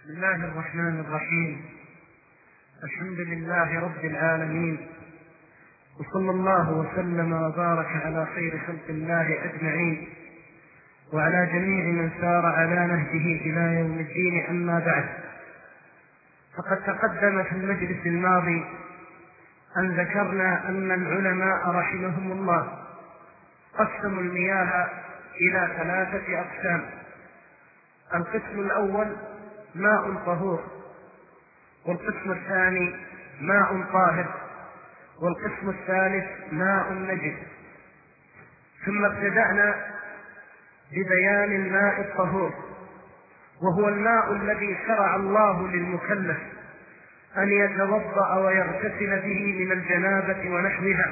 بسم الله الرحمن الرحيم. الحمد لله رب العالمين، وصلى الله وسلم وبارك على خير خلق الله أجمعين، وعلى جميع من سار على نهجه إلى يوم الدين. أما بعد، فقد تقدم في المجلس الماضي أن ذكرنا أن العلماء رحمهم الله قسموا المياه إلى 3 أقسام. القسم الأول ماء طهور، والقسم الثاني ماء طاهر، والقسم الثالث ماء نجس. ثم ابتدأنا ببيان الماء الطهور، وهو الماء الذي شرع الله للمكلف أن يتوضأ ويغتسل به من الجنابة ونحوها،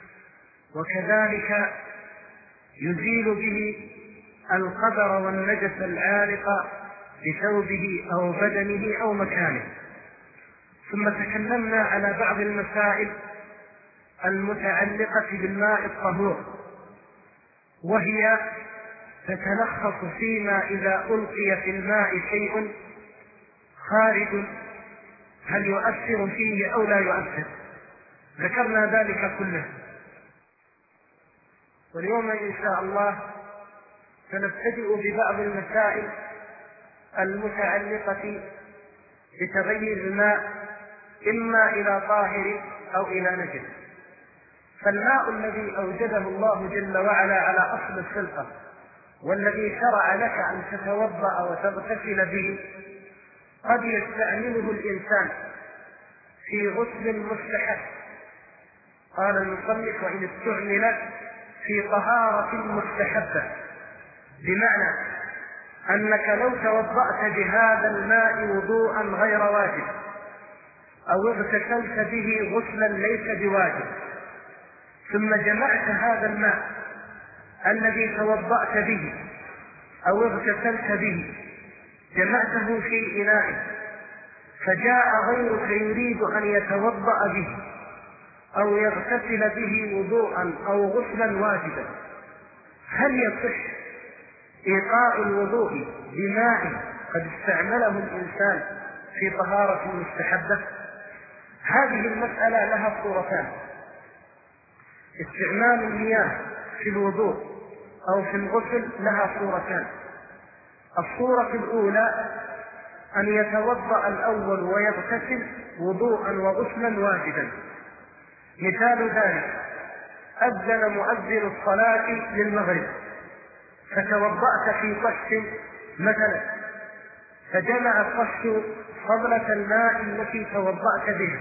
وكذلك يزيل به القدر والنجس العالق بثوبه أو بدنه أو مكانه. ثم تكلمنا على بعض المسائل المتعلقة بالماء الطهور، وهي تتلخص فيما إذا ألقي في الماء شيء خارج هل يؤثر فيه أو لا يؤثر. ذكرنا ذلك كله، واليوم إن شاء الله سنبتدئ ببعض المسائل المتعلقة بتغيير الماء إما إلى طاهر أو إلى نجس. فالماء الذي أوجده الله جل وعلا على أصل الخلقة، والذي شرع لك أن تتوضأ وتغتسل به، قد يستعمله الإنسان في غسل مستحب. قال المصنف: وإن استعمل في طهارة مستحبة، بمعنى أنك لو توضأت بهذا الماء وضوءا غير واجب، أو اغتسلت به غسلا ليس بواجب، ثم جمعت هذا الماء الذي توضأت به أو اغتسلت به، جمعته في إناء، فجاء غيرك يريد أن يتوضأ به أو يغتسل به وضوءا أو غسلا واجبا، هل يصح إيقاع الوضوء بماء قد استعمله الإنسان في طهارة مستحبة؟ هذه المسألة لها صورتان. استعمال المياه في الوضوء أو في الغسل لها صورتان. الصورة الأولى أن يتوضأ الأول ويغتسل وضوءا وغسلا واجبا. مثال ذلك: أذن مؤذن الصلاة للمغرب، فتوضأت في طش مثلا، فجمع الطش فضلة الماء التي توضأت بها،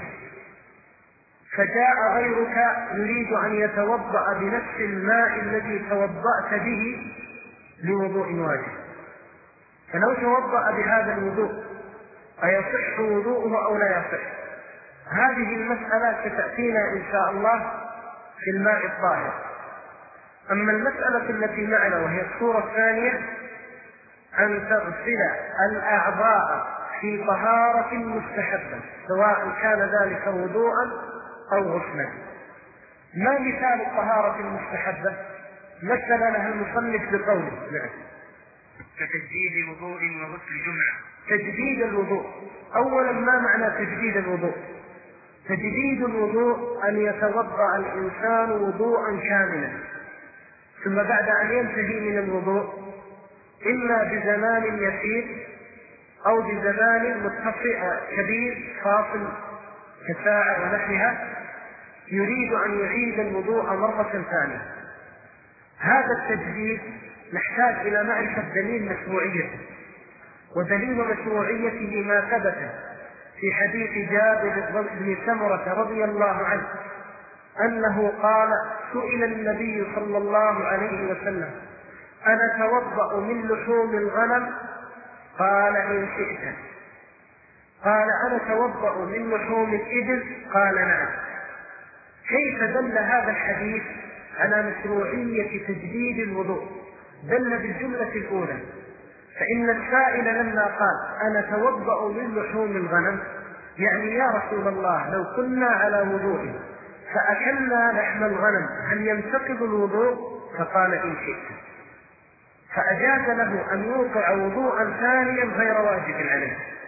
فجاء غيرك يريد أن يتوضأ بنفس الماء الذي توضأت به لوضوء واجب، فلو توضأ بهذا الوضوء أيصح وضوءه أو لا يصح؟ هذه المسألة ستأتينا إن شاء الله في الماء الطاهر. أما المسألة التي معنا وهي الصورة الثانية، أن تغسل الأعضاء في طهارة مستحبة، سواء كان ذلك وضوءا أو غسلا. ما مثال الطهارة المستحبة؟ مثل لها المصنف بقوله: كتجديد وضوء وغسل جمعة. تجديد الوضوء. أولا، ما معنى تجديد الوضوء؟ تجديد الوضوء أن يتوضأ الإنسان وضوءا كاملا، ثم بعد أن ينتهي من الوضوء إما بزمان يسير أو بزمان متسع كبير فاصل كساعة ونحوها، يريد أن يعيد الوضوء مرة ثانية. هذا التجديد نحتاج إلى معرفة دليل مشروعيته، ودليل مشروعيته ما ثبت في حديث جابر بن سمرة رضي الله عنه أنه قال: سئل النبي صلى الله عليه وسلم: أنا أتوضأ من لحوم الغنم؟ قال: إن شئت. قال: أنا أتوضأ من لحوم الإبل؟ قال: نعم. كيف دل هذا الحديث على مشروعية تجديد الوضوء؟ دل بالجملة الأولى، فإن السائل لما قال: أنا أتوضأ من لحوم الغنم، يعني يا رسول الله لو كنا على وضوء فأكلنا لحم الغنم هل ينتقض الوضوء؟ فقال: إن شئت. فأجاز له أن يوقع وضوءا ثانيا غير واجب عليه،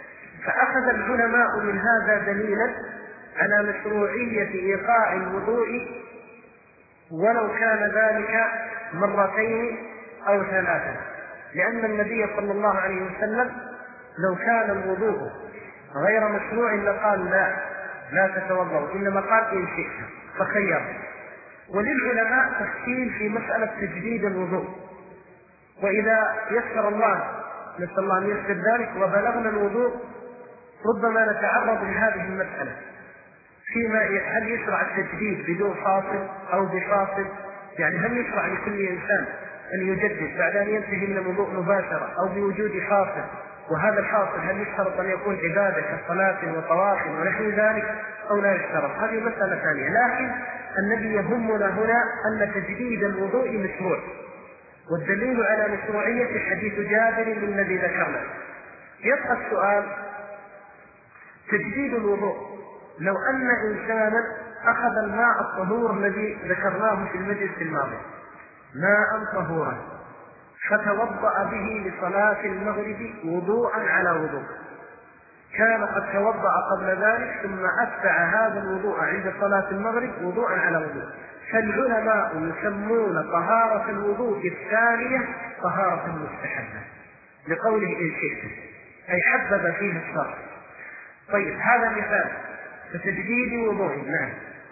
فأخذ العلماء من هذا دليلا على مشروعية إيقاع الوضوء ولو كان ذلك مرتين أو ثلاثة، لأن النبي صلى الله عليه وسلم لو كان الوضوء غير مشروع لقال لا تتوضأ، إنما قال إن شئت فخير. وللعلماء تفصيل في مسألة تجديد الوضوء، وإذا يسر الله نسأل الله أن يسر ذلك وبلغنا الوضوء ربما نتعرض لهذه المسألة فيما هل يشرع التجديد بدون فاصل أو بفاصل، يعني هل يشرع لكل إنسان أن يجدد بعد أن ينتهي من الوضوء مباشرة أو بوجود فاصل، وهذا الفاصل هل يشترط أن يكون عبادة كالصلاة وطواف ونحو ذلك أو لا يشترط؟ هذه مسألة ثانية. لكن الذي يهمنا هنا أن تجديد الوضوء مشروع، والدليل على مشروعية حديث جابر الذي ذكرنا. يبقى السؤال: تجديد الوضوء لو أن إنسانا أخذ الماء الطهور الذي ذكرناه في المجلس الماضي، ماء طهورا، فتوضأ به لصلاة المغرب وضوءا على وضوء، كان قد توضأ قبل ذلك ثم أتبع هذا الوضوء عند صلاة المغرب وضوءا على وضوء، فالعلماء يسمون طهارة الوضوء الثانية طهارة مستحبة لقوله إن شئت، أي حبب فيه الشرع. طيب هذا مثال فتجديد وضوء. نعم.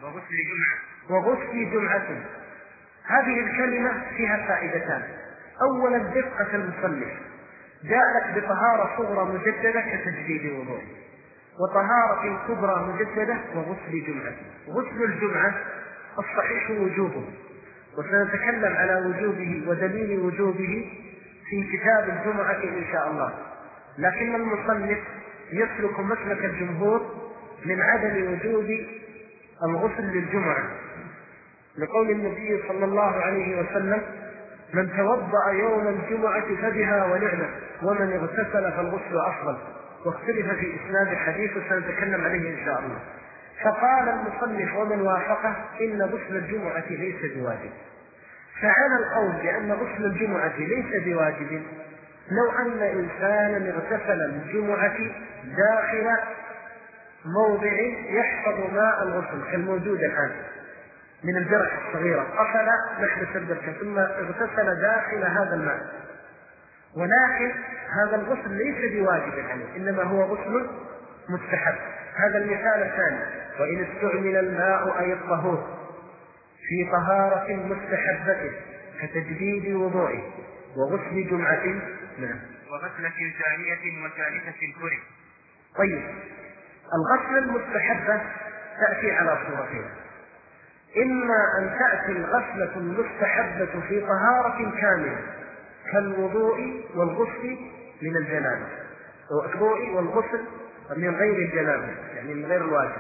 وغسل جمعة. هذه الكلمة فيها فائدتان. أولا دقة المصنف، جاء لك بطهارة صغرى مجددة كتجديد وضوء، وطهارة كبرى مجددة وغسل جمعة. غسل الجمعة الصحيح وجوبه، وسنتكلم على وجوبه ودليل وجوبه في كتاب الجمعة إن شاء الله، لكن المصنف يسلك مسلك الجمهور من عدم وجوب الغسل للجمعة، لقول النبي صلى الله عليه وسلم: من توضأ يوم الجمعة فبها ونعمة، ومن اغتسل فالغسل أفضل. واختلف في إسناد الحديث وسنتكلم عليه إن شاء الله. فقال المصنف ومن وافقه إن غسل الجمعة ليس بواجب. فعلى القول بأن غسل الجمعة ليس بواجب لو أن إنسانا اغتسل الجمعة داخل موضع يحفظ ماء الغسل كالموجود الآن من البركة الصغيرة، قفل محبس البركة ثم اغتسل داخل هذا الماء، ولكن هذا الغسل ليس بواجب عليه، إنما هو غسل مستحب. هذا المثال الثاني. وإن استعمل الماء أي الطهور في طهارة مستحبة كتجديد وضوء وغسل جمعة. نعم. وغسلة ثانية وثالثة كره. طيب الغسل المستحبة تأتي على صورتين: إما أن تأتي الغسلة المستحبة في طهارة كاملة كالوضوء والغسل من الجنابة، الوضوء والغسل من غير الجنابة يعني من غير الواجب،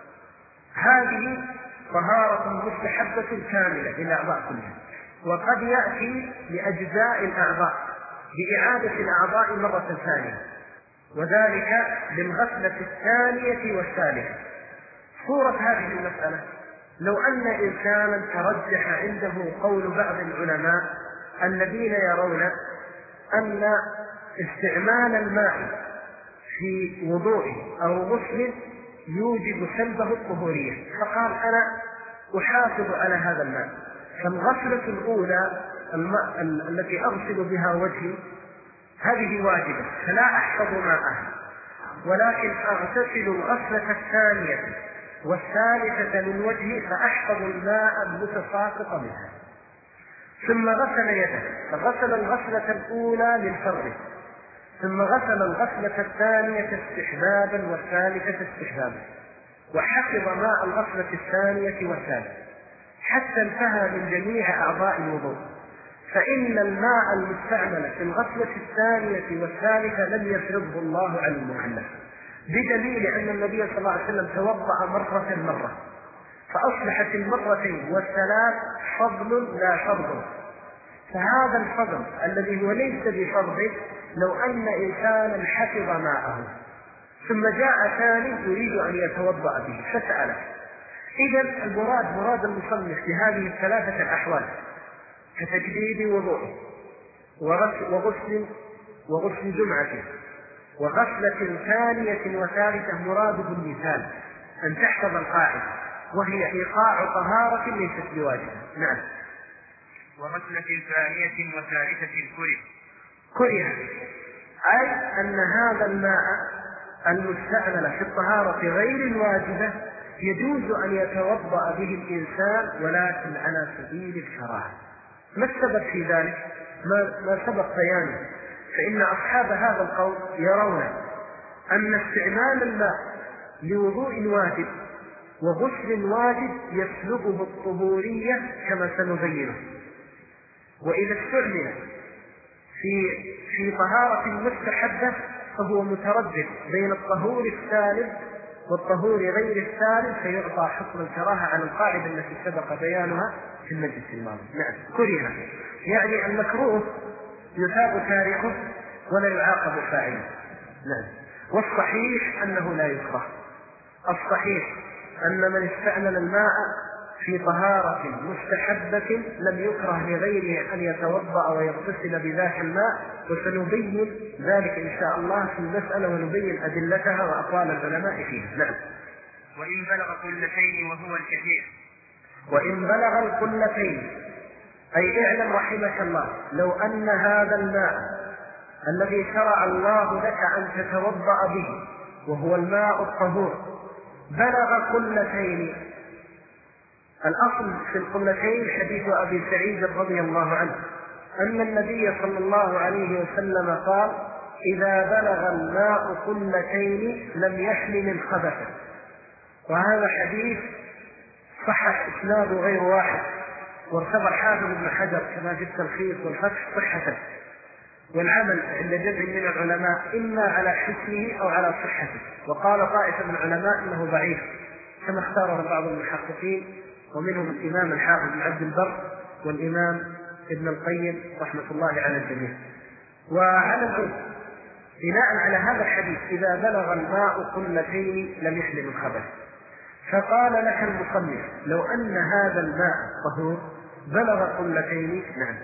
هذه طهارة مستحبة كاملة للأعضاء كلها. وقد يأتي لأجزاء الأعضاء بإعادة الأعضاء مرة ثانية، وذلك بالغسلة الثانية والثالثة. صورة هذه المسألة: لو أن إنسانا ترجح عنده قول بعض العلماء الذين يرون أن استعمال الماء في وضوء أو غسل يوجب سلبه الطهورية، فقال أنا أحافظ على هذا الماء، فالغسلة الأولى الماء التي أغسل بها وجهي هذه واجبة فلا أحفظ ماءها، ولكن أغتسل الغسلة الثانية والثالثة من وجهي فأحفظ الماء المتساقط منها. ثم غسل يده، فغسل الغسلة الأولى للفرد، ثم غسل الغسلة الثانية استحبابا والثالثة استحبابا، وحفظ ماء الغسلة الثانية والثالثة حتى انتهى من جميع أعضاء الوضوء. فإن الماء المستعمل في الغسلة الثانية والثالثة لم يفرضه الله على المكلف، بدليل أن النبي صلى الله عليه وسلم توضأ مرة، فأصبحت المرتين والثلاث فضل لا فرض. فهذا الفضل الذي هو ليس بفرض لو أن إنسانا حفظ ماءه ثم جاء ثاني يريد أن يتوضأ به فسأله. إذن مراد المصنف في هذه الثلاثة الأحوال كتجديد وضوء وغسل جمعة وغفلة ثانية وثالثة مراد بالمثال أن تحفظ القاعدة، وهي إيقاع طهارة ليست بواجبة. نعم. وغفلة ثانية وثالثة كره، أي أن هذا الماء المستعمل في الطهارة غير الواجبة يجوز أن يتوضأ به الإنسان ولكن على سبيل الكراهة. ما السبب في ذلك؟ ما سبق بيانه. فإن أصحاب هذا القول يرون أن استعمال الماء لوضوء واجب وغسل واجب يسلبه الطهورية كما سنبينه، وإذا استعمل في طهارة مستحبة فهو متردد بين الطهور السالب والطهور غير السالب، فيعطى حكم الكراهة على القاعدة التي سبق بيانها في المجلس الماضي. نعم. كره يعني المكروه يثاب تاركه ولا يعاقب فاعله. نعم. والصحيح أنه لا يكره. الصحيح أن من استعمل الماء في طهارة مستحبة لم يكره لغيره أن يتوضأ ويغتسل بذاك الماء، وسنبين ذلك إن شاء الله في المسألة ونبين أدلتها وأقوال العلماء فيها. نعم. وإن بلغ قلتين وهو الكثير. وإن بلغ القلتين، أي اعلم رحمك الله لو أن هذا الماء الذي شرع الله لك أن تتوضأ به وهو الماء الطهور بلغ قلتين. الأصل في القلتين حديث أبي سعيد رضي الله عنه أن النبي صلى الله عليه وسلم قال: إذا بلغ الماء قلتين لم يحمل الخبث. وهذا حديث صحح إسناده غير واحد، وارتضى الحافظ ابن حجر كما في التلخيص والفتح صحته، والعمل عند جمع من العلماء إما على حسنه أو على صحته، وقال طائفة من العلماء إنه ضعيف كما اختاره بعض المحققين، ومنهم الإمام الحافظ بن عبد البر والإمام ابن القيم رحمة الله على الجميع. وعلى العلم بناء على هذا الحديث إذا بلغ الماء قلتين لم يحمل الخبث، فقال لك المصنف لو أن هذا الماء طهور بلغ قلتين. نعم.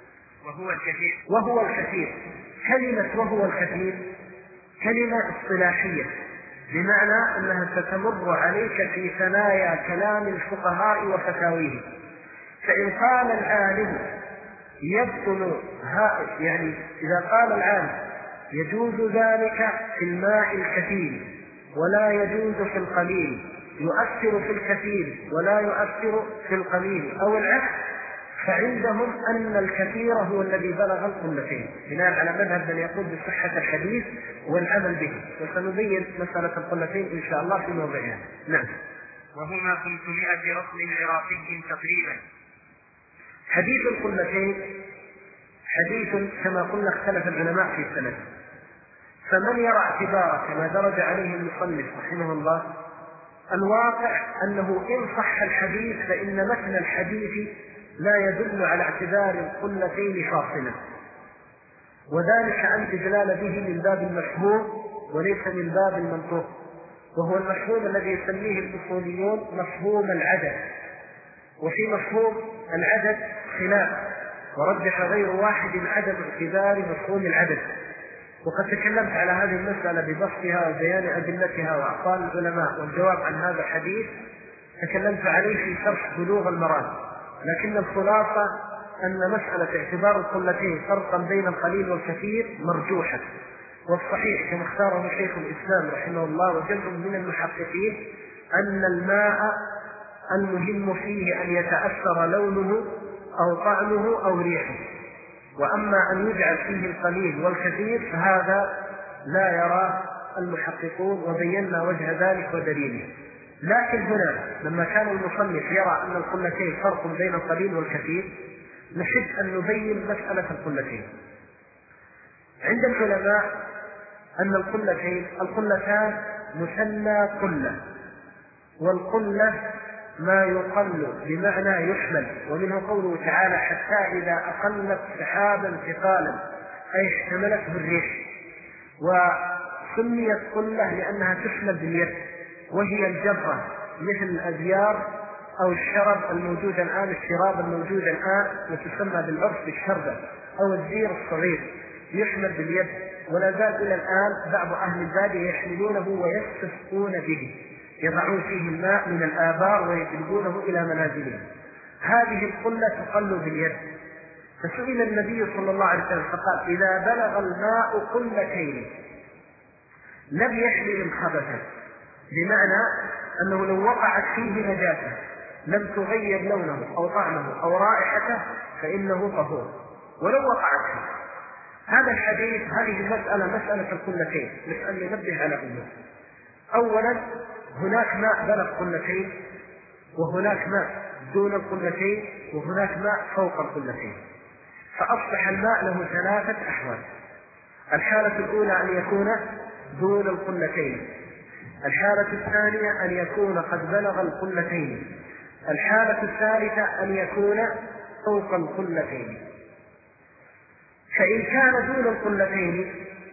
وهو الكثير. كلمة وهو الكثير كلمة اصطلاحية، بمعنى أنها ستمر عليك في ثنايا كلام الفقهاء وفتاويهم. فإن قال العالم يبطل يعني إذا قال العالم يجوز ذلك في الماء الكثير ولا يجوز في القليل، يؤثر في الكثير ولا يؤثر في القليل أو العكس، فعندهم أن الكثير هو الذي بلغ القلتين، بناء على مذهب من يقول بصحة الحديث والعمل به، وسنبين مسألة القلتين إن شاء الله في موضعها. نعم. وهما 500 رطل عراقي تقريبا. حديث القلتين حديث كما قلنا اختلف العلماء في السند، فمن يرى اعتباره كما درج عليه المصنف رحمه الله، الواقع أنه إن صح الحديث فإن متن الحديث لا يدل على اعتبار القلتين فاصلا، وذلك عن إدلال به من باب المفهوم وليس من باب المنطوق، وهو المفهوم الذي يسميه الأصوليون مفهوم العدد. وفي مفهوم العدد خلاف، ورجح غير واحد عدم اعتبار مفهوم العدد، وقد تكلمت على هذه المسألة ببسطها وبيان أدلتها وأقوال العلماء، والجواب عن هذا الحديث تكلمت عليه في شرح بلوغ المرام. لكن الخلاصة أن مسألة اعتبار القلتين فرقا بين القليل والكثير مرجوحة، والصحيح كما اختاره شيخ الإسلام رحمه الله وجمع من المحققين أن الماء المهم فيه أن يتأثر لونه أو طعمه أو ريحه، وأما أن يجعل فيه القليل والكثير فهذا لا يرى المحققون، وبينا وجه ذلك ودليله. لكن هنا لما كان المصنف يرى أن القلتين فرق بين القليل والكثير، نحب أن نبين مسألة القلتين. عند العلماء أن القلتان مثنى قلة، والقلة ما يقل بمعنى يحمل، ومنه قوله تعالى حتى إذا أقلت سحابا ثقالا أي احتملته الريح. وسميت قلة لأنها تحمل باليد، وهي الجرة مثل الأزيار أو الشراب الموجود الآن، الشراب الموجود الآن وتسمى بالعرف بالشربة، أو الزير الصغير يحمل باليد، ولا زال إلى الآن بعض أهل البادية يحملونه ويستسقون به، يضعون فيه الماء من الآبار ويجلبونه إلى منازلهم. هذه القلة تقل باليد. فسئل النبي صلى الله عليه وسلم فقال: إذا بلغ الماء قلتين لم يحمل الخبث، بمعنى أنه لو وقعت فيه نجاسة لم تغير لونه أو طعمه أو رائحته فإنه طهور ولو وقعت فيه. هذا الحديث، هذه المسألة مسألة القلتين، مسألة ننبه على أمور. أولا، هناك ماء بلغ قلتين، وهناك ماء دون القلتين، وهناك ماء فوق القلتين، فأصبح الماء له ثلاثة أحوال. الحالة الأولى أن يكون دون القلتين، الحالة الثانية أن يكون قد بلغ القلتين، الحالة الثالثة أن يكون فوق القلتين. فإن كان دون القلتين،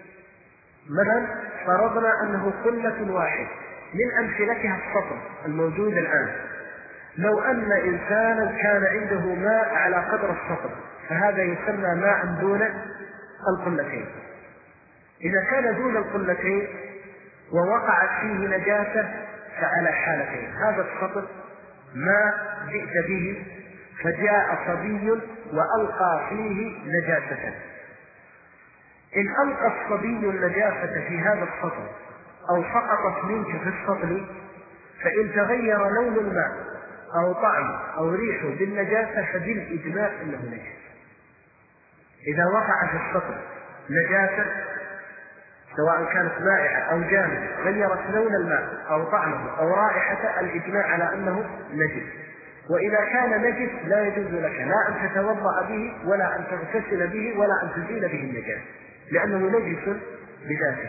مثلا فرضنا أنه قلة واحد، من أمثلتها السطر الموجود الآن. لو أن إنسانا كان عنده ماء على قدر السطر فهذا يسمى ماء دون القلتين. إذا كان دون القلتين ووقعت فيه نجاسة فعلى حالتين: هذا السطر ما جئت به فجاء صبي وألقى فيه نجاسة، إن ألقى الصبي النجاسة في هذا السطر أو سقطت منك في السطر، فإن تغير لون الماء أو طعم أو ريحه بالنجاسة فبالإجماع إنه نجس. إذا وقع في السطر نجاسة سواء كانت مائعة أو جامدة غيرت لون الماء أو طعمه أو رائحته، الإجماع على أنه نجس. وإذا كان نجس لا يجوز لك لا أن تتوضأ به ولا أن تغتسل به ولا أن تزيل به النجاسة، لأنه نجس بذاته.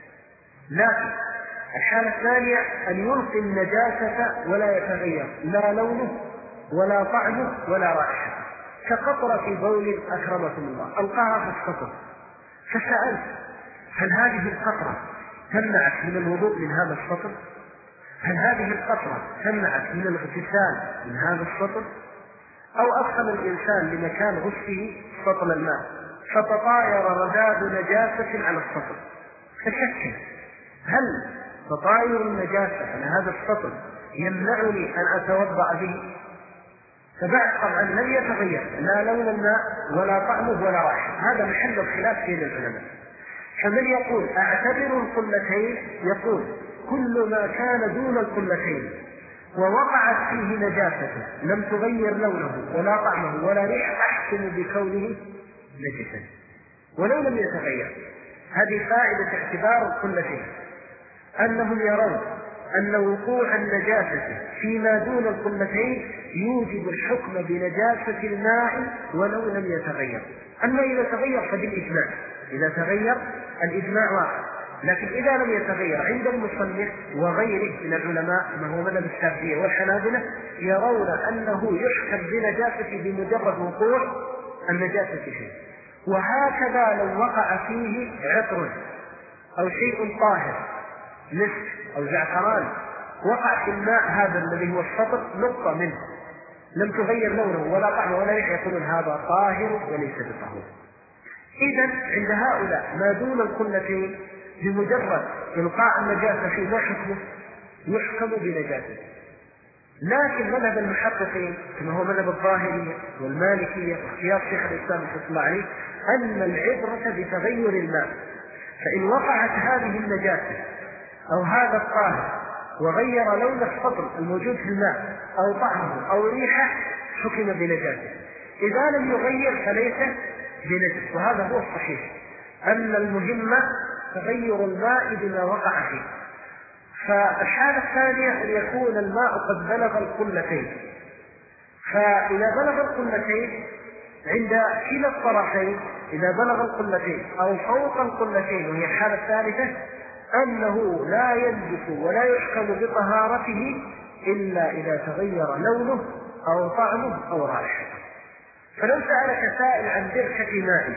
لكن الحالة الثانية أن يلقي النجاسة ولا يتغير لا لونه ولا طعمه ولا رائحته، كقطرة بول أكرمكم الله ألقاها في السطر، فسألت: هل هذه القطرة تمنعك من الوضوء من هذا السطر؟ هل هذه القطرة تمنعك من الاغتسال من هذا السطر؟ أو أدخل الإنسان لمكان غسله سطل الماء فتطاير رذاذ نجاسة على السطر، فشك: هل تطاير النجاسة على هذا السطر يمنعني أن أتوضأ به؟ فبعد طبعا لم يتغير لا لون الماء ولا طعمه ولا رائحته، هذا محل الخلاف بين العلماء. فمن يقول أعتبر القلتين يقول: كل ما كان دون القلتين ووقعت فيه نجاسة لم تغير لونه ولا طعمه ولا ريحه أحكم بكونه نجسا ولو لم يتغير. هذه فائدة اعتبار القلتين، أنهم يرون أن وقوع النجاسة فيما دون القلتين يوجب الحكم بنجاسة الماء ولو لم يتغير. أما إذا تغير فبالإجماع، إذا تغير الإجماع واحد. لكن إذا لم يتغير عند المصنف وغيره من العلماء ما هو مذهب الشافعية والحنابلة يرون أنه يحكم بنجاسة بمجرد وقوع النجاسة فيه. وهكذا لو وقع فيه عطر أو شيء طاهر مسك أو زعفران وقع في الماء هذا الذي هو السطر نقطة منه لم تغير لونه ولا طعمه ولا ريحه، يقولون هذا طاهر وليس بطهور. إذن عند هؤلاء ما دون القلتين بمجرد إلقاء النجاسة فيه ما حكمه؟ يحكم بنجاسته. لكن مذهب المحققين كما هو مذهب الظاهرية والمالكية واختيار شيخ الإسلام رحمه الله عليه أن العبرة بتغير الماء، فإن وقعت هذه النجاسة أو هذا الطاهر وغير لون السطر الموجود في الماء أو طعمه أو ريحه حكم بنجاسته، إذا لم يغير فليس بنجس. وهذا هو الصحيح، أن المهم تغير الماء بما وقع فيه. فالحالة الثانية أن يكون الماء قد بلغ القلتين، فإذا بلغ القلتين عند كلا الطرفين، إذا بلغ القلتين أو فوق القلتين وهي الحالة الثالثة، أنه لا ينجس ولا يحكم بطهارته إلا إذا تغير لونه أو طعمه أو رائحته. فلو سألك سائل عن بركة ماء،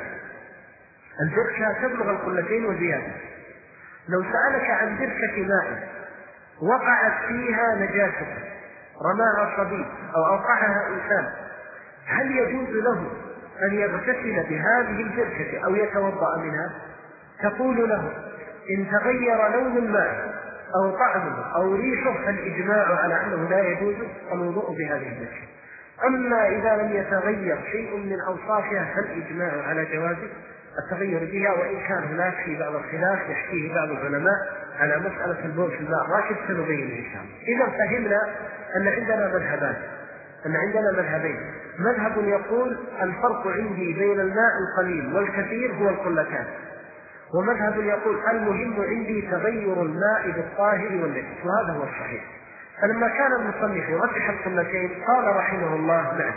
البركة تبلغ القلتين وزيادة، لو سألك عن بركة ماء وقعت فيها نجاسة رماها صبي أو أوقعها إنسان، هل يجوز له أن يغتسل بهذه البركة أو يتوضأ منها تقول له إن تغير لون الماء أو طعمه أو ريحه فالإجماع على أنه لا يجوز الوضوء بهذه البركة. أما إذا لم يتغير شيء من أوصافها فالإجماع على جواز التغير بها، وإن كان هناك في بعض الخلاف يحكيه بعض العلماء على مسألة البول في الماء راكد سنبينه إن شاء الله. إذا فهمنا أن عندنا مذهبين، مذهب يقول الفرق عندي بين الماء القليل والكثير هو القلتان، ومذهب يقول المهم عندي تغير الماء بالطاهر والنجس، وهذا هو الصحيح. فلما كان المصنف يرجح القلتين قال رحمه الله نعم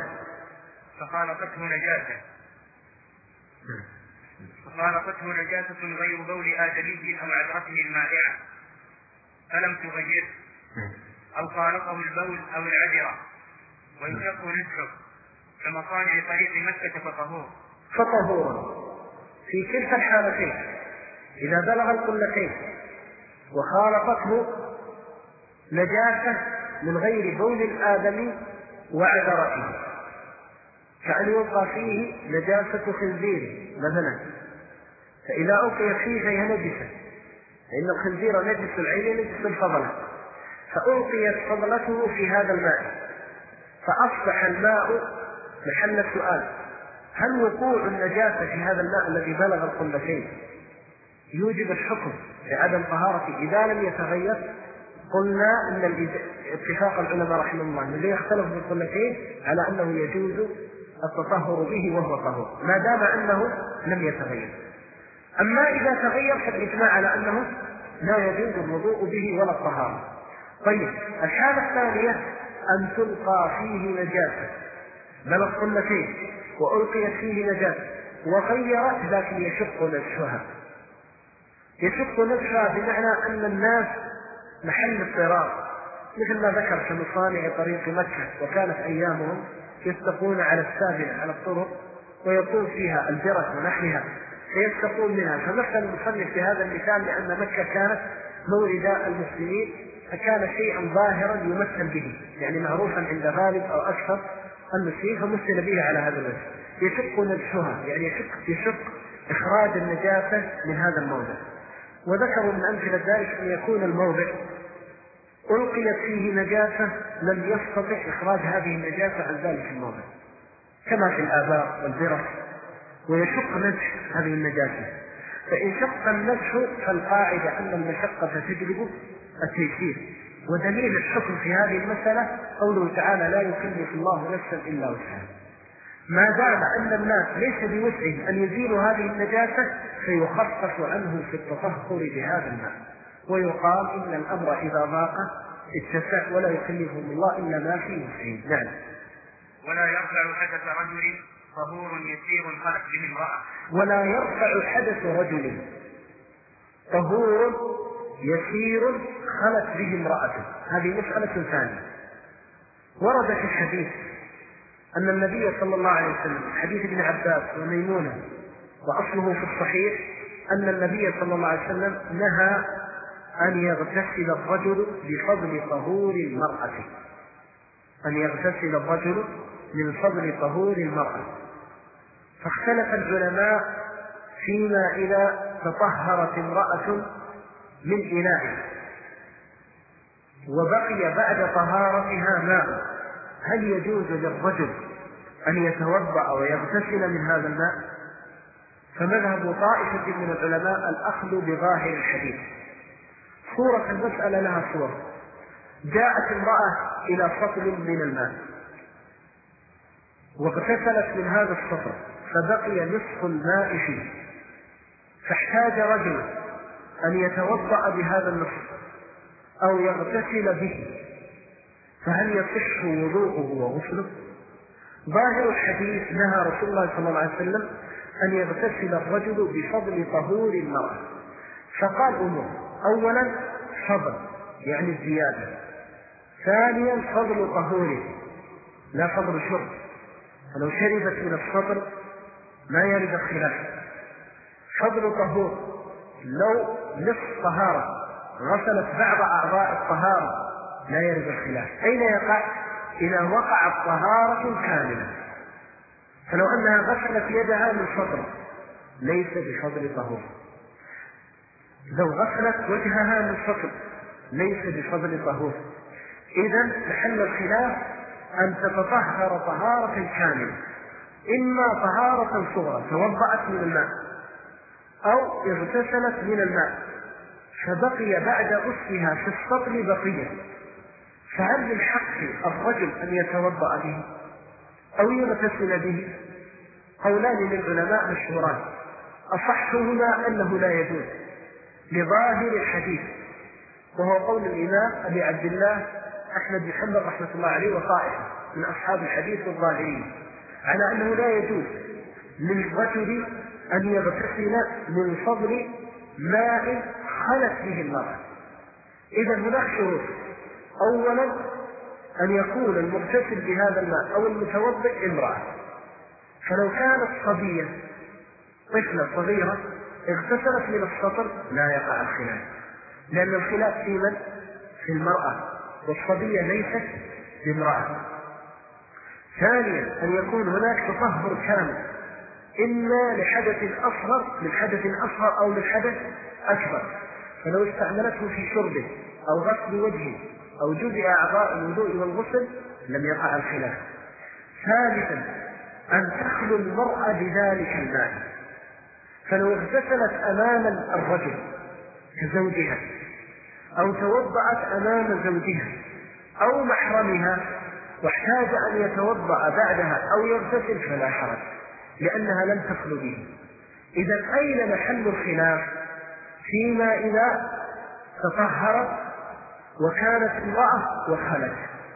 فخالطته نجاسة غير بول آدمي أو عذرته المائعة فلم تغير، أو خالطه البول أو العذرة ويشق نسحه كمصانع طريق مكة فطهور في كلتا الحالتين. إذا بلغ القلتين وخالطته نجاسة من غير بول الآدمي وعذرته، كأن يلقى فيه نجاسة خنزير مثلا، فإذا ألقي فيه فهي نجسة، فإن الخنزير نجس العين نجس الفضلة، فألقيت فضلته في هذا الماء فأصبح الماء محل السؤال: هل وقوع النجاسة في هذا الماء الذي بلغ القلتين يوجب الحكم بعدم طهارته إذا لم يتغير؟ قلنا إن اتفاق العلماء رحمه الله الذي يختلف في القلتين على أنه يجوز التطهر به وهو طهور ما دام أنه لم يتغير. أما إذا تغير فالإجماع على أنه لا يجوز الوضوء به ولا الطهارة. طيب، الحالة الثانية أن تلقى فيه نجاسة بلغ قلتين وألقيت فيه نجاسة وغيرت لكن يشق نجسها بمعنى أن الناس محل اضطرار، مثل ما ذكر كمصانع طريق مكة، وكانت أيامهم يستقون على السابنة على الطرق ويكون فيها الجرس ونحلها فيستقون منها. فمثل المصنف في هذا المثال لأن مكة كانت مورد المسلمين فكان شيئا ظاهرا يمثل به، يعني معروفا عند غالب أو أكثر المسلمين فمثل به على هذا الوجه. يشق نجسها يعني يشق إخراج النجاسة من هذا الموضع. وذكروا من أمثلة ذلك أن يكون الموضع ألقيت فيه نجاسة لم يستطع إخراج هذه النجاسة عن ذلك الموضع، كما في الآبار والبرك، ويشق نجس هذه النجاسة. فإن شق النجس فالقاعدة أن المشقة تجلب التيسير، ودليل الحكم في هذه المسألة قوله تعالى: لا يكلف الله نفسا إلا وسعها. ما دام أن الناس ليس بوسعهم أن يزيلوا هذه النجاسة فيخفف عنهم في التطهر بهذا الماء، ويقال إن الأمر إذا ضاق اتسع ولا يكلفهم الله إلا ما فيه وسعهم. نعم. ولا يرفع حدث رجل طهور يسير خلت به امرأة. ولا يرفع حدث رجل طهور يسير خلت به امرأة، هذه مسألة ثانية. ورد في الحديث أن النبي صلى الله عليه وسلم، حديث ابن عباس وميمونة وأصله في الصحيح، أن النبي صلى الله عليه وسلم نهى أن يغتسل الرجل بفضل طهور المرأة، أن يغتسل الرجل من فضل طهور المرأة. فاختلف العلماء فيما إذا تطهرت امرأة من إناء وبقي بعد طهارتها ماء، هل يجوز للرجل أن يتوضأ ويغتسل من هذا الماء؟ فمذهب طائفة من العلماء الأخذ بظاهر الحديث. صورة المسألة لها صورة: جاءت امرأة إلى سطل من الماء واغتسلت من هذا السطل فبقي نصف الماء فيه، فاحتاج رجل أن يتوضأ بهذا النصف أو يغتسل به، فهل يصح وضوءه وغسله؟ ظاهر الحديث نهى رسول الله صلى الله عليه وسلم أن يغتسل الرجل بفضل طهور المرأة، فقال أمور: أولا فضل يعني الزيادة، ثانيا فضل طهوره لا فضل شرب، فلو شربت من السطر ما يرد الخلاف. فضل طهور لو نصف طهارة غسلت بعض أعضاء الطهارة لا يرد الخلاف. أين يقع؟ إذا وقعت طهارة كاملة، فلو أنها غسلت يدها من فضل ليس بفضل طهور، لو غسلت وجهها من فضل ليس بفضل طهور. إذن محل الخلاف أن تتطهر طهارة كاملة، إما طهارة صغرى توضأت من الماء أو اغتسلت من الماء فبقي بعد غسلها في السطل بقية، فهل من حق الرجل أن يتوضأ به أو يغتسل به؟ قولان للعلماء مشهوران، أصحهما أنه لا يجوز لظاهر الحديث، وهو قول الإمام أبي عبد الله أحمد بن حنبل رحمة الله عليه وطائفة من أصحاب الحديث والظاهرين، على أنه لا يجوز للرجل أن يغتسل من فضل ماء خلت به المرأة. إذا هناك شروط، أولا أن يكون المغتسل بهذا الماء أو المتوضئ امرأة، فلو كانت صبية طفلة صغيرة اغتسلت من السطل لا يقع الخلاف، لأن الخلاف في من؟ في المرأة، والصبية ليست بامرأة. ثانيا أن يكون هناك تطهر كامل، إما لحدث أصغر من حدث أصغر أو من حدث أكبر، فلو استعملته في شربه أو غسل وجهه أو جزء أعضاء الوضوء والغسل لم يقع الخلاف. ثالثا أن تخلو المرأة بذلك الماء، فلو اغتسلت أمام الرجل كزوجها أو توضأت أمام زوجها أو محرمها واحتاج أن يتوضأ بعدها أو يغتسل فلا حرج، لأنها لم تخلو به. إذا أين محل الخلاف؟ فيما إذا تطهرت وكانت امرأة وخلت،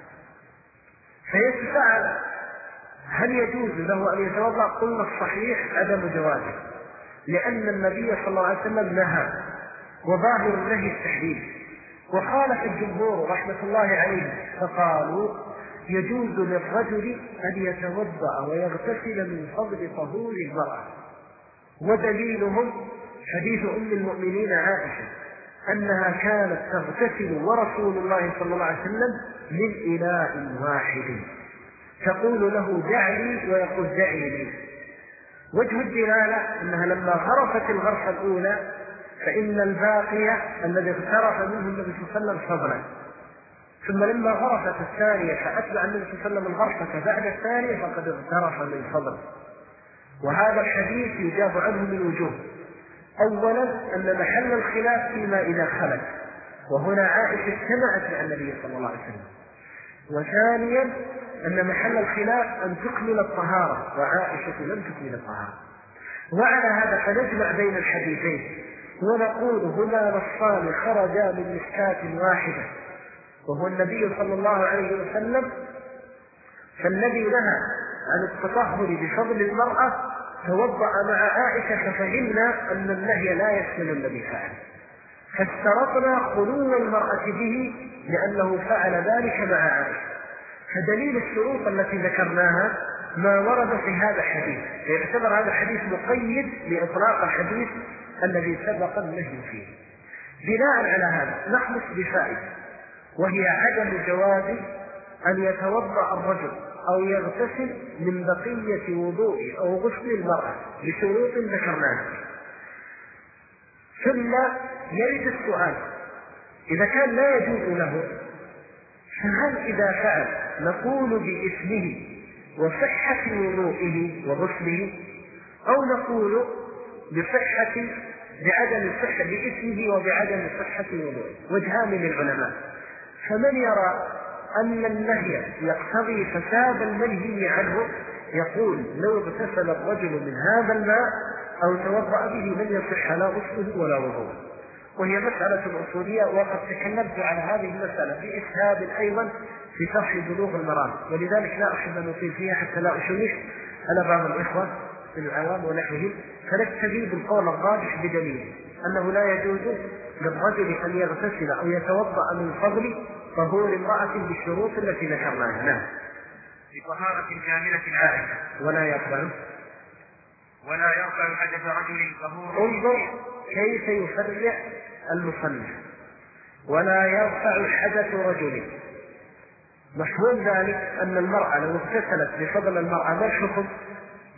فيتساءل هل يجوز له أن يتوضأ؟ قلنا الصحيح عدم جوازه، لأن النبي صلى الله عليه وسلم نهى، وظاهر النهي التحريم، وخالف الجمهور رحمة الله عليهم فقالوا يجوز للرجل أن يتوضأ ويغتسل من فضل طهور المرأة، ودليلهم حديث أم المؤمنين عائشة أنها كانت تغتسل ورسول الله صلى الله عليه وسلم من إناء واحد، تقول له دعني ويقول دعي لي. وجه الدلالة أنها لما غرفت الغرفة الأولى فإن الباقي الذي اغترف منه النبي صلى الله عليه وسلم فضلا، ثم لما غرفت الثانية فأتبع النبي صلى الله عليه وسلم الغرفة بعد الثانية فقد اغترف من فضل. وهذا الحديث يجاب عنه من وجوه، أولا أن محل الخلاف فيما إذا خلت، وهنا عائشة اجتمعت مع النبي صلى الله عليه وسلم، وثانيا أن محل الخلاف أن تكمل الطهارة وعائشة لم تكمل الطهارة. وعلى هذا فنجمع بين الحديثين ونقول هنا نصان خرجا من مشكاة واحدة، وهو النبي صلى الله عليه وسلم، فالذي نهى عن التطهر بفضل المرأة توضأ مع عائشة، ففهمنا أن النهي لا يشمل الذي فعل، فاشترطنا خلو المرأة به لأنه فعل ذلك مع عائشة. فدليل الشروط التي ذكرناها ما ورد في هذا الحديث، يعتبر هذا الحديث مقيد لإطلاق الحديث الذي سبق النهي فيه. بناء على هذا نخلص بفائدة، وهي عدم جواز أن يتوضأ الرجل أو يغتسل من بقية وضوء أو غسل المرأة بشروط ذكرناها. ثم يرد السؤال إذا كان لا يجوز له، فهل إذا فعل نقول بإثمه وصحة وضوئه وغسله، أو نقول بعدم الصحة بإثمه وبعدم صحة وضوئه؟ وجهان للعلماء. فمن يرى أن النهي يقتضي فساد المنهي عنه يقول لو اغتسل الرجل من هذا الماء أو توضأ به لن يصح لا غسله ولا وضوءه، وهي مسألة أصولية، وقد تكلمت على هذه المسألة بإسهاب أيضا في شرح بلوغ المرام، ولذلك لا أحب أن أطيل فيها حتى لا أشوش على بعض الإخوة من العوام ونحوهم، فنكتفي بالقول الراجح بدليل أنه لا يجوز للرجل أن يغتسل أو يتوضأ من فضل طهور امرأة بالشروط التي ذكرناها. نعم. بطهارة كاملة عائشة ولا يرفع حدث رجل طهور. انظر كيف يفرع المصنف ولا يرفع حدث رجل. مفهوم ذلك أن المرأة لو اغتسلت بفضل المرأة ما الحكم؟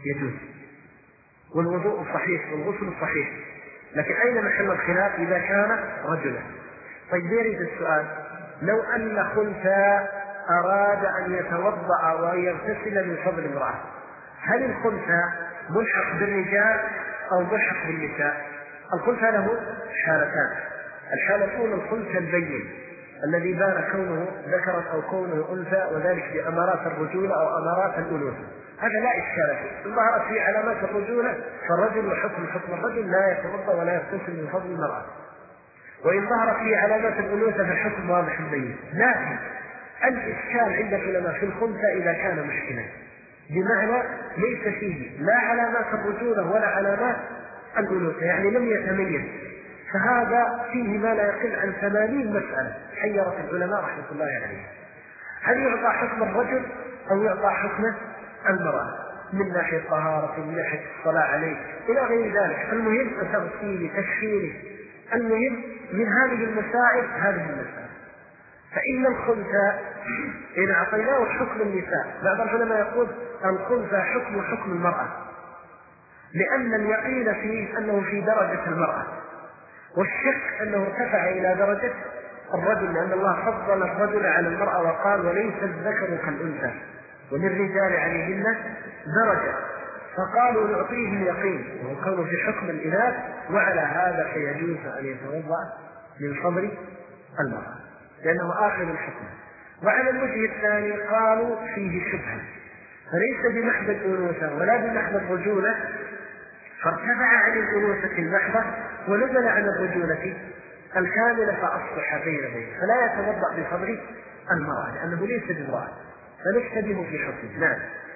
يجوز، والوضوء صحيح والغسل صحيح، لكن أين محل الخلاف؟ إذا كان رجلا. طيب يريد السؤال، لو أن خنثى أراد أن يتوضأ ويغتسل من فضل امرأة، هل الخنثى ملحق بالرجال أو ملحق بالنساء؟ الخنثى له حالتان. الحالة الأولى الخنثى البين الذي بان كونه ذكرا أو كونه أنثى، وذلك بأمارات الرجولة أو أمارات الأنوثة، هذا لا إشكال فيه. إن ظهرت فيه علامات الرجولة فالرجل حكم الرجل لا يتوضأ ولا يغتسل من فضل المرأة، وإن ظهرت فيه علامات الأنوثة فالحكم واضح بين. لكن الإشكال عند العلماء في الخنثى إذا كان مشكلا، بمعنى ليس فيه لا علامات الرجولة ولا علامات الأنوثة، يعني لم يتميز، فهذا فيه ما لا يقل عن 80 مسألة حيرت العلماء رحمة الله عليهم. هل يعطى حكم الرجل أو يعطى حكم المرأة من ناحية طهارة، من ناحية الصلاة عليه إلى غير ذلك؟ المهم تغسيله تشفيره، المهم من هذه المسائل هذه المسائل. فإن الخنثى إن أعطيناه حكم النساء، بعض العلماء يقول الخنثى حكم المرأة، لأن اليقين فيه أنه في درجة المرأة، والشك أنه ارتفع إلى درجة الرجل، لأن الله فضل الرجل على المرأة وقال وليس الذكر كالأنثى وللرجال عليهن درجة، فقالوا نعطيه اليقين وهو كونه في حكم الإناث، وعلى هذا فيجوز أن يتوضأ من فضل المرأة لأنه آخر الحكم. وعلى الوجه الثاني قالوا فيه شبهة، فليس بمحض الأنوثة ولا بمحض الرجولة، فارتفع عن الأنوثة المحضة ونزل عن الرجولة الكاملة فأصبح بين، فلا يتوضأ بفضل المرأة لأنه ليس بامرأة، فنشتبه في حكمه. نعم.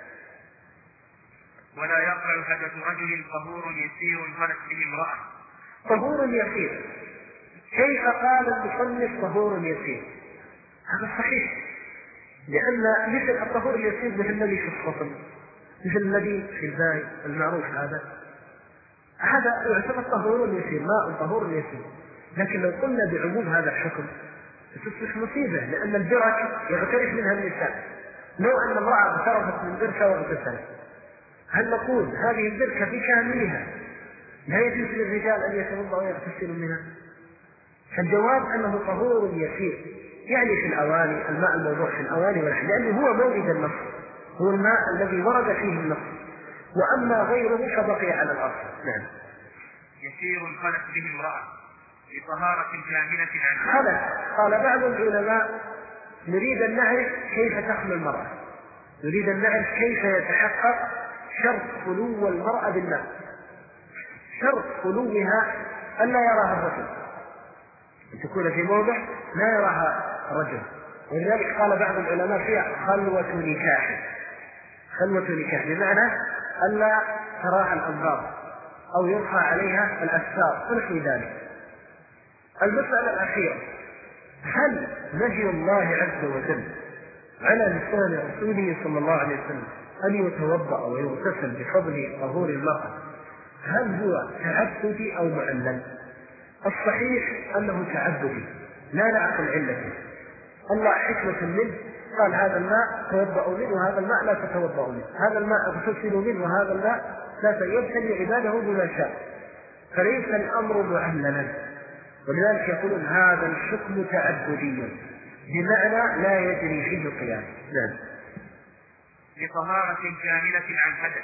ولا يقع حدث رجل طهور يسير خلت به امرأة. طهور يسير، كيف قال المصنف طهور يسير؟ هذا صحيح، لأن مثل الطهور اليسير مثل الذي في الصفن، مثل الذي في الباي المعروف، هذا يعتبر طهور يسير، ماء طهور يسير. لكن لو قلنا بعموم هذا الحكم تصبح مصيبة، لأن البرك يغترف منها النساء. لو أن امرأة اغترفت من بركة واغتسلت، هل نقول هذه البركة بكاملها لا يجوز للرجال أن يتوضأوا ويغتسلوا منها؟ فالجواب أنه طهور يسير، يعني في الأواني، الماء الموضوع في الأواني والحل، لأنه هو مورد النص، هو الماء الذي ورد فيه النص، وأما غيره فبقي على الأرض. نعم. يسير خلت به امرأة بطهارة كاملة عنها. خلت، قال بعض العلماء نريد أن نعرف كيف تخلو المرأة، نريد أن نعرف كيف يتحقق شرط خلو المرأة بالماء. شرط خلوها أن لا يراها الرجل، أن تكون في موضع لا يراها الرجل، ولذلك قال بعض العلماء فيها خلوة نكاح. خلوة نكاح بمعنى أن لا تراها الأنظار أو يرفع عليها الأستار ونحو ذلك. المسألة الأخيرة، هل نهي الله عز وجل على لسان رسوله صلى الله عليه وسلم أن يتوضأ ويغتسل بفضل طهور المرأة هل هو تعبدي أو معلل؟ الصحيح أنه تعبدي، لا نعقل علته. الله حكمة منه قال هذا الماء توضأوا منه وهذا الماء لا تتوضأوا منه، هذا الماء اغتسلوا منه وهذا الماء لا، يبتلي عباده بما شاء، فليس الأمر معللا. ولذلك يقولون هذا الحكم تعبدي بمعنى لا يجري فيه القياس. نعم. لطهارة كاملة عن حدث.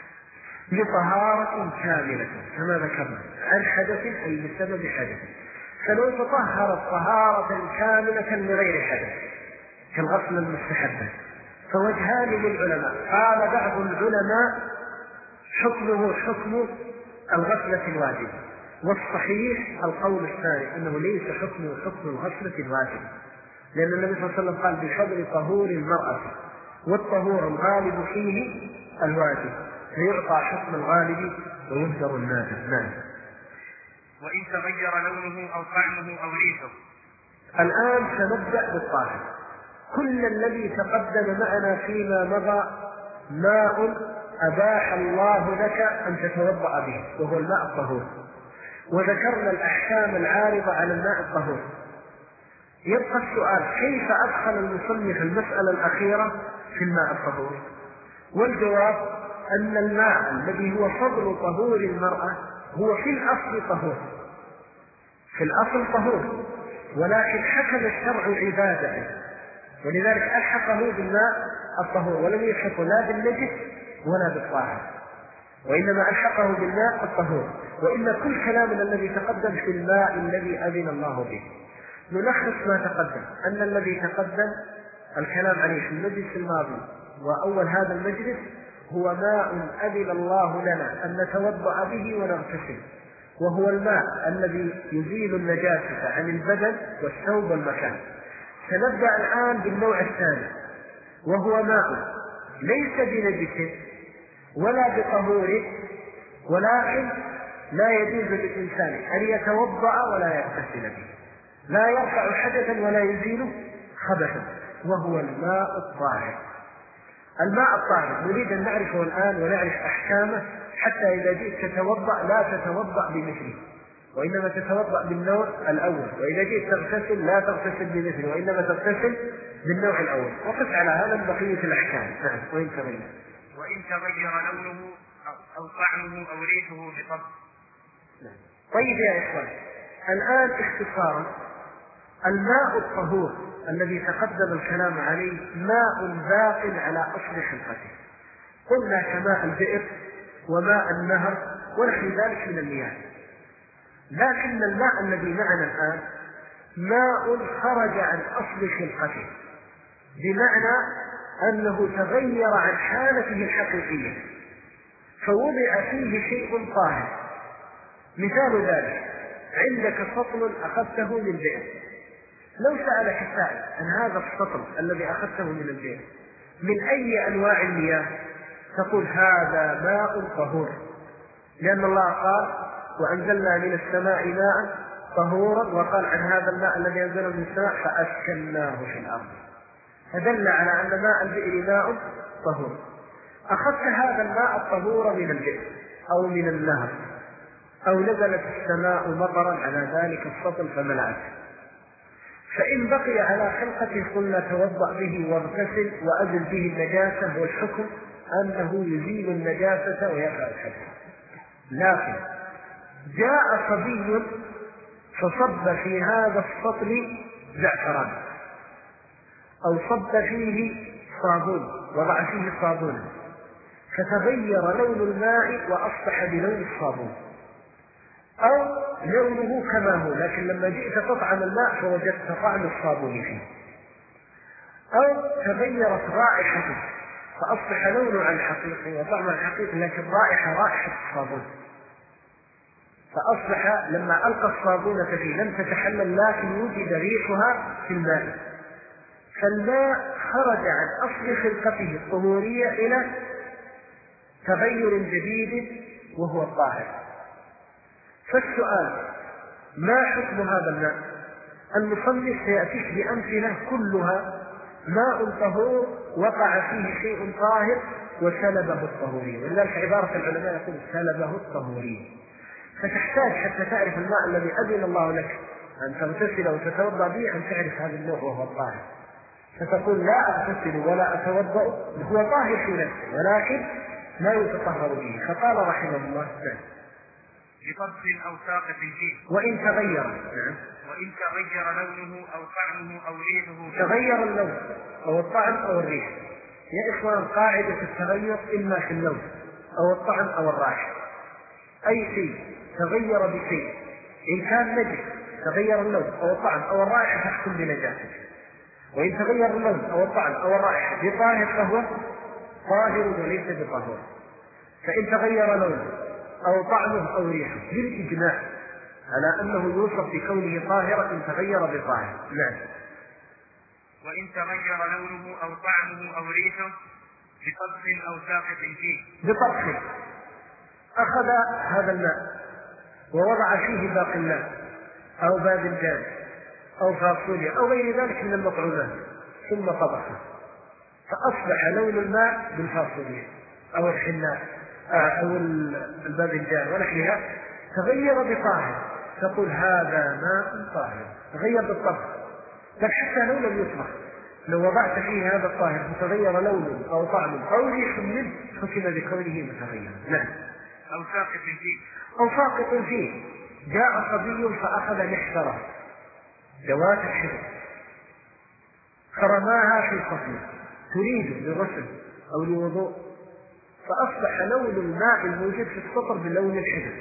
لطهارة كاملة كما ذكرنا عن حدث أي بسبب حدث، فلو تطهرت طهارة كاملة لغير حدث كالغسل المستحبة فوجهان للعلماء. قال بعض العلماء حكمه حكم الغسلة الواجبة، والصحيح القول الثاني أنه ليس حكمه حكم الغسلة الواجبة، لأن النبي صلى الله عليه وسلم قال بفضل طهور المرأة، والطهور الغالب فيه الواجب، فيعطى حكم الغالب ويهدر النادر. نعم. وإن تغير لونه أو طعمه أو ريحه. الآن سنبدأ بالطاهر. كل الذي تقدم معنا فيما مضى ماء أباح الله لك أن تتوضأ به وهو الماء الطهور، وذكرنا الأحكام العارضة على الماء الطهور. يبقى السؤال كيف أدخل المصنف المسألة الأخيرة في الماء الطهور؟ والجواب أن الماء الذي هو فضل طهور المرأة هو في الأصل طهور، في الأصل طهور، ولكن حكم الشرع عبادته، ولذلك ألحقه بالماء الطهور ولم يلحقه لا بالنجس ولا بالطاهر، وإنما ألحقه بالماء الطهور. وإن كل كلامنا الذي تقدم في الماء الذي أذن الله به. نلخص ما تقدم، أن الذي تقدم الكلام عليه في المجلس الماضي وأول هذا المجلس هو ماء أذن الله لنا أن نتوضأ به ونغتسل، وهو الماء الذي يزيل النجاسة عن البدن والثوب والمكان. سنبدأ الآن بالنوع الثاني، وهو ماء ليس بنجس ولا بطهور، ولكن لا يجوز للإنسان أن يتوضأ ولا يغتسل به، لا يرفع حدثا ولا يزيل خبثا، وهو الماء الطاهر. الماء الطاهر نريد أن نعرفه الآن ونعرف أحكامه، حتى إذا جئت تتوضأ لا تتوضأ بمثله، وإنما تتوضأ بالنوع الأول، وإذا جئت تغتسل لا تغتسل بمثله، وإنما تغتسل بالنوع الأول. وقف على هذا بقية الأحكام. وإن تغير لونه أو طعمه أو ريحه بطبع. طيب يا إخوان، الآن اختصارا، الماء الطهور الذي تقدم الكلام عليه ماء باق على أصل خلقته، قلنا كماء البئر وماء النهر ونحو ذلك من المياه. لكن الماء الذي معنا الآن ماء خرج عن أصل خلقته، بمعنى أنه تغير عن حالته الحقيقية، فوضع فيه شيء طاهر. مثال ذلك، عندك سطل أخذته من بئر، لو سألك السائل عن هذا السطل الذي أخذته من البئر من أي أنواع المياه، تقول هذا ماء طهور، لأن الله قال وأنزلنا من السماء ماء طهورا، وقال عن هذا الماء الذي أنزله من السماء فأسكناه في الأرض، فدل على أن ماء البئر ماء طهور. أخذت هذا الماء الطهور من البئر أو من النهر، أو نزلت السماء مطرا على ذلك السطل فملأته، فإن بقي على خلقته قلنا توضأ به واغتسل وأزل به النجاسة، والحكم أنه يزيل النجاسة ويرفع الحدث. لكن جاء صبي فصب في هذا السطل زعفران، أو صب فيه صابون، وضع فيه صابونا، فتغير لون الماء وأصبح بلون الصابون، أو لونه كما هو لكن لما جئت تطعم الماء فوجدت طعم الصابون فيه، أو تغيرت رائحته فأصبح لونه عن الحقيقي وطعم الحقيقي لكن رائحة الصابون، فأصبح لما ألقى الصابونة فيه لم تتحلل لكن وجد ريحها في الماء، فالماء خرج عن أصل خلقته الطهورية إلى تغير جديد وهو الطاهر. فالسؤال ما حكم هذا الماء؟ المصنف سيأتيك بأمثلة كلها ماء طهور وقع فيه شيء طاهر وسلبه الطهورية، ولذلك عبارة العلماء يقول سلبه الطهورية. فتحتاج حتى تعرف الماء الذي أذن الله لك أن تغتسل وتتوضأ به أن تعرف هذا النوع وهو الطاهر، فتقول لا أغتسل ولا أتوضأ، هو طاهر في نفسه ولكن لا يتطهر به. فقال رحمه الله بطبخ أو ساقط فيه وإن تغير وإن تغير لونه أو طعمه أو ريحه. تغير اللون أو الطعم أو الريح يا إخوان، قاعدة التغير إما في اللون أو الطعم أو الرائحة، أي شيء تغير بشيء إن كان نجس تغير اللون أو الطعم أو الرائحة تحكم بنجاسته، وإن تغير اللون أو الطعم أو الرائحة بطاهر فهو طاهر وليس بطهور. فإن تغير لونه أو طعمه أو ريحه بالإجماع على أنه يوصف بكونه طاهرا إن تغير بطاهر. نعم. وإن تغير لونه أو طعمه أو ريحه بطبخ أو ساقط فيه. بطبخ، أخذ هذا الماء ووضع فيه باقلات أو باذنجان أو فاصوليا أو غير ذلك من المطعومات ثم طبخه، فأصبح لون الماء بالفاصوليا أو الحناء أو الباذنجان ونحوها، تغير بطاهر، تقول هذا ماء طاهر، تغير بالطبخ، بل حتى لو لم يطبخ لو وضعت فيه هذا الطاهر فتغير لون أو طعم أو ريح منه حكم بكونه متغيرا. نعم. أو ساقط فيه. أو ساقط فيه. جاء صبي فأخذ محشرة ذوات الحبر فرماها في القصر تريد للغسل أو لوضوء، فأصبح لون الماء الموجود في السطر بلون الحبر،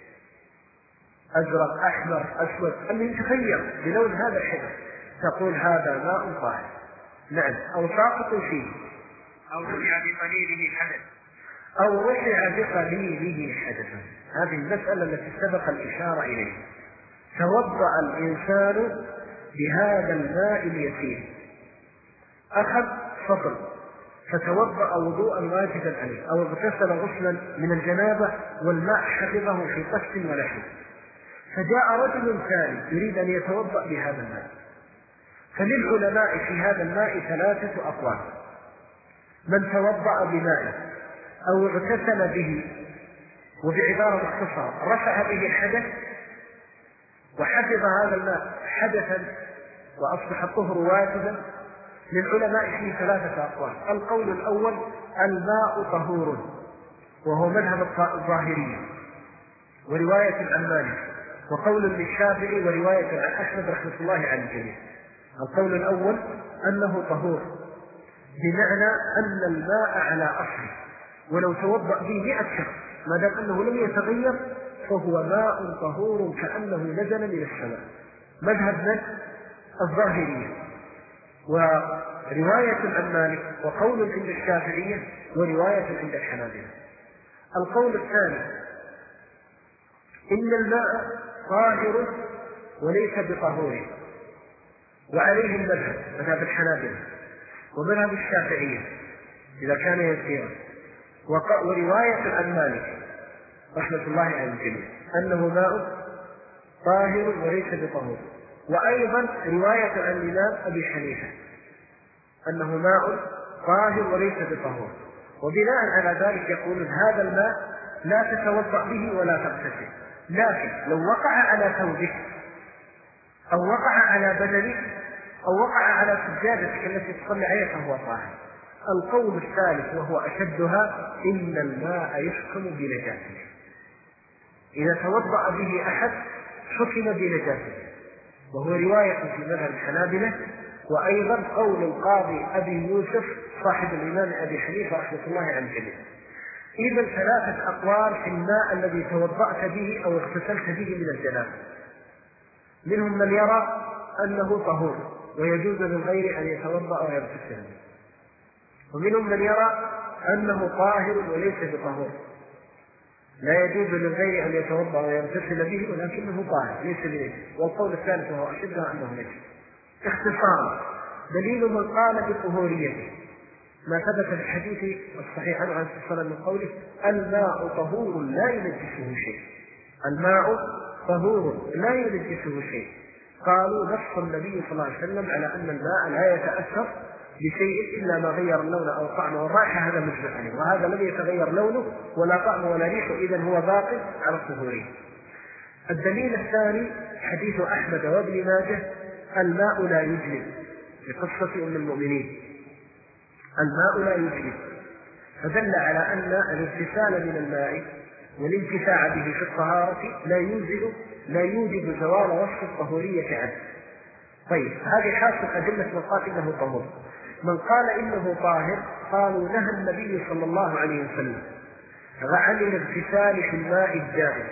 أزرق أحمر أسود، أن يتغير بلون هذا الحبر، تقول هذا ماء طاهر. نعم. أو ساقط فيه. أو رفع بقليله حدث. أو رفع بقليله حدثا. هذه المسألة التي سبق الإشارة إليها. توضأ الإنسان بهذا الماء اليسير، أخذ فضل فتوضأ وضوءا واجبا عليه، أو اغتسل غسلا من الجنابة والماء حفظه في قسط ولحم، فجاء رجل ثاني يريد أن يتوضأ بهذا الماء. فللعلماء في هذا الماء 3 أقوال: من توضأ بماء أو اغتسل به، وبعبارة مختصرة رفع به الحدث وحفظ هذا الماء حدثا وأصبح الطهر واجبا. للعلماء فيه 3 أقوال. القول الأول: الماء طهور، وهو مذهب الظاهرية ورواية عن مالك وقول للشافعي ورواية عن أحمد رحمة الله على الجميع. القول الأول أنه طهور، بمعنى أن الماء على أصله، ولو توضأ به 100 شخص ما دام أنه لم يتغير فهو ماء طهور كأنه نزل من السماء. مذهب الظاهرية ورواية عن مالك وقول عند الشافعية ورواية عند الحنابلة. القول الثاني: إن الماء طاهر وليس بطهور، وعليه مذهب الحنابلة ومذهب الشافعية إذا كان يسيرا، ورواية عن مالك رحمة الله على الجميع أنه ماء طاهر وليس بطهور، وأيضا رواية عن الإمام أبي حنيفة أنه ماء طاهر وليس بطهور. وبناء على ذلك يقولون هذا الماء لا تتوضأ به ولا تغتسل، لكن لو وقع على ثوبك أو وقع على بدنك أو وقع على سجادتك التي تصلي عليها فهو طاهر. القول الثالث وهو أشدها: إن الماء يحكم بنجاسته، إذا توضأ به أحد حكم بنجاسته، وهو رواية في مذهب الحنابلة، وأيضا قول القاضي أبي يوسف صاحب الإمام أبي حنيفة رحمة الله على الجميع. إذن 3 أقوال في الماء الذي توضأت به أو اغتسلت به من الجنابة. منهم من يرى أنه طهور ويجوز للغير أن يتوضأ ويغتسل به، ومنهم من يرى أنه طاهر وليس بطهور، لا يجوز للغير أن يتوضأ ويغتسل به ولكنه طاهر ليس بنجس. والقول الثالث وهو أشدها أنه نجس. اختصارا: دليل من قال بطهوريته ما ثبت في الحديث الصحيح عنه عليه الصلاة والسلام من قوله: الماء طهور لا ينجسه شيء. الماء طهور لا ينجسه شيء. قالوا: نص النبي صلى الله عليه وسلم على أن الماء لا يتأثر بشيء إلا ما غير اللون أو طعمه والرائحة، هذا مجمع عليه، وهذا لم يتغير لونه ولا طعمه ولا ريحه، إذن هو باقي على الطهورية. الدليل الثاني حديث أحمد وابن ماجه: الماء لا يجلب، بقصة أم المؤمنين، الماء لا يجلب، فدل على أن الاغتسال من الماء والانتفاع به في الطهارة لا يوجب زوال وصف الطهورية عنه. طيب، هذه حاصل أدلة من قال إنه طهور. من قال إنه طاهر قالوا: نهى النبي صلى الله عليه وسلم عن الاغتسال في الماء الدائم،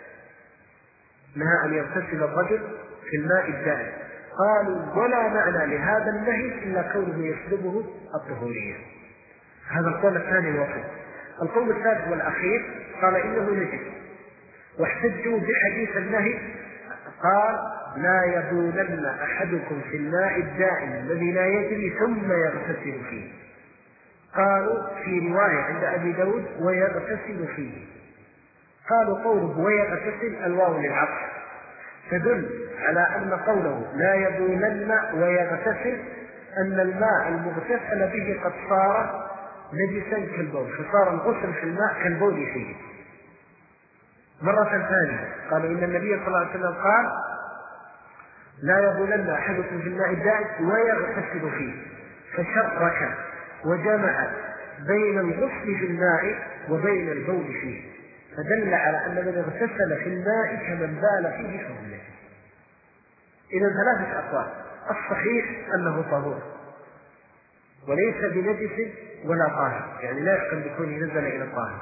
نهى أن يغتسل الرجل في الماء الدائم. قالوا: ولا معنى لهذا النهي إلا كونه يسلبه الطهورية. هذا القول الثاني الوصف. القول الثالث والأخير قال إنه نجس، واحتجوا بحديث النهي، قال: لا يبولن أحدكم في الماء الدائم الذي لا يجري ثم يغتسل فيه. قالوا في رواية عند أبي داود: ويغتسل فيه. قالوا قوله ويغتسل الواو للعطف تدل على أن قوله لا يبولن ويغتسل أن الماء المغتسل به قد صار نجسا كالبول، فصار الغسل في الماء كالبول فيه. مرة ثانية قالوا إن النبي صلى الله عليه وسلم قال: لا يبولن أحدكم في الماء الدائم ويغتسل فيه، فشرك وجمع بين الغسل في الماء وبين البول فيه، فدل على أن من اغتسل في الماء كمن بال فيه فهو نجس. إذا ثلاثة أقوال: الصحيح أنه طهور وليس بنجس ولا طاهر، يعني لا يحكم بكونه نزل إلى طاهر،